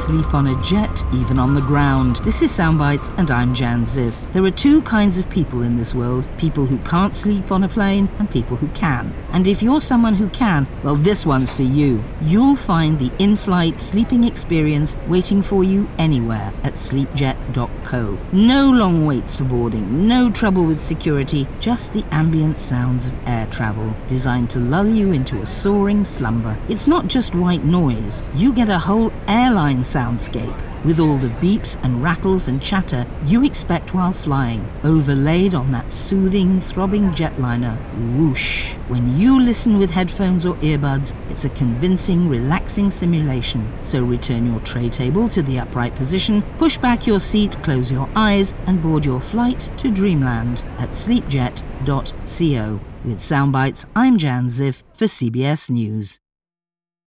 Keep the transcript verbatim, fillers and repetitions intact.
sleep on a jet, even on the ground. This is Soundbites, and I'm Jan Ziff. There are two kinds of people in this world, people who can't sleep on a plane and people who can. And if you're someone who can, well, this one's for you. You'll find the in-flight sleeping experience waiting for you anywhere at sleep jet dot co. No long waits for boarding, no trouble with security, just the ambient sounds of air travel, designed to lull you into a soaring slumber. It's not just white noise, you get a whole airline soundscape, with all the beeps and rattles and chatter you expect while flying, overlaid on that soothing, throbbing jetliner. Whoosh! When you listen with headphones or earbuds, it's a convincing, relaxing simulation. So return your tray table to the upright position, push back your seat, close your eyes, and board your flight to dreamland at sleep jet dot co. With Soundbites, I'm Jan Ziff for C B S News.